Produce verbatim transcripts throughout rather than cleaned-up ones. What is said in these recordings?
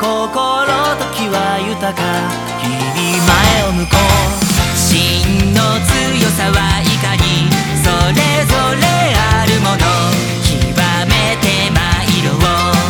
心と気は豊か、日々前を向こう。真の強さはいかに、それぞれあるもの、極めて参ろう。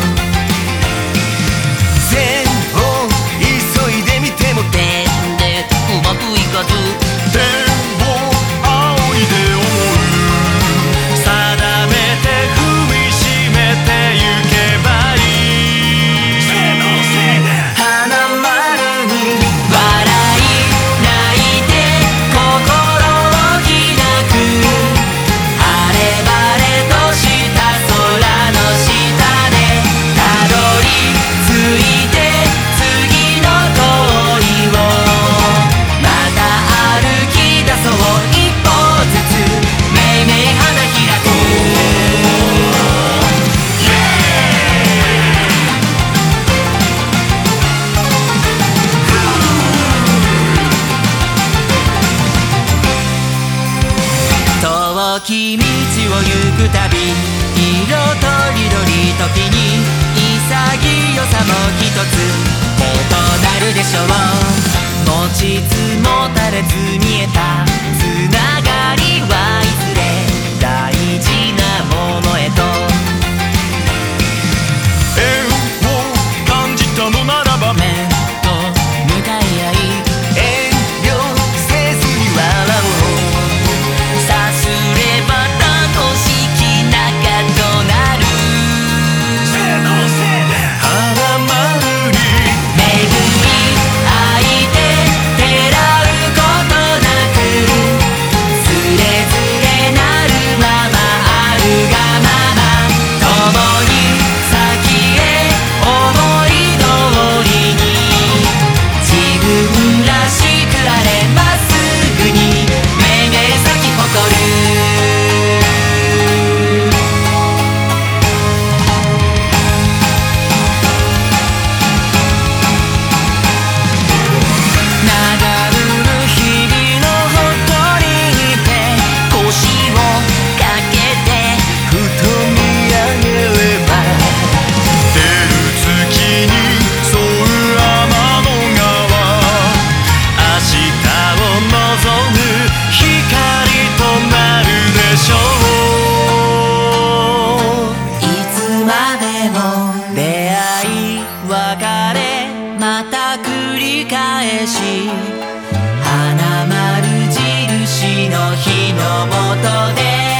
前を急いでみても点でうまくいかず、 天を仰いで思う。定めて踏みしめてゆけばいい。花丸に笑い泣いて心を開く、晴れ晴れとした空の下でたどり着いて次の通りをまた歩き出そう。一歩ずつめいめい花開く。遠き道を行くたび、色とりどり時に潔さも一つ異なるでしょう。持ちつ持たれず見えたつながりはいずれ大事なものへと。 縁を感じたのならば面と向かい合い遠慮せずに笑おう。 さすれば楽しき仲となる。 花丸に巡り合いててらうことなく、つれづれなるままあるがまま、共に先へ思い通りに自分らしくあれ、まっすぐにめいめい咲き誇る。流る日々のほとりで腰をかけてふと見上げれば出る月に沿う天の川、明日を望む光となるでしょう。 いつまでも出会い別れまた繰り返し、花丸印の日の下で